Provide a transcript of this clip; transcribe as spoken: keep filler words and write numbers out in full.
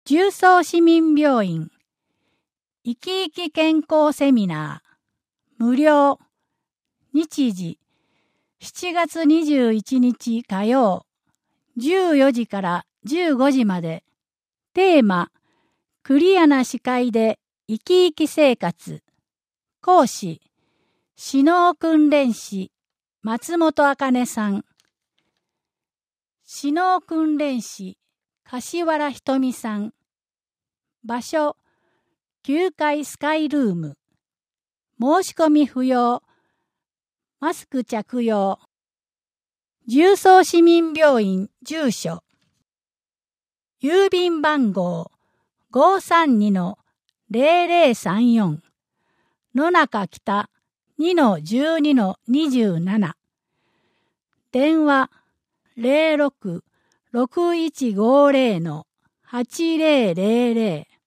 重曹市民病院生き生き健康セミナー無料日時しちがつにじゅういちにち火曜じゅうよじからじゅうごじまで。テーマクリアな視界で生き生き生活。講師視能訓練士松本茜さん。視能訓練士柏原ひとみさん。場所きゅうかいスカイルーム。申し込み不要。マスク着用。重曹市民病院住所。郵便番号 ごーさんにのゼロゼロさんよん 野中北 にのじゅうにのにじゅうなな。電話 ゼロろく ろくいちごゼロのはちゼロゼロゼロ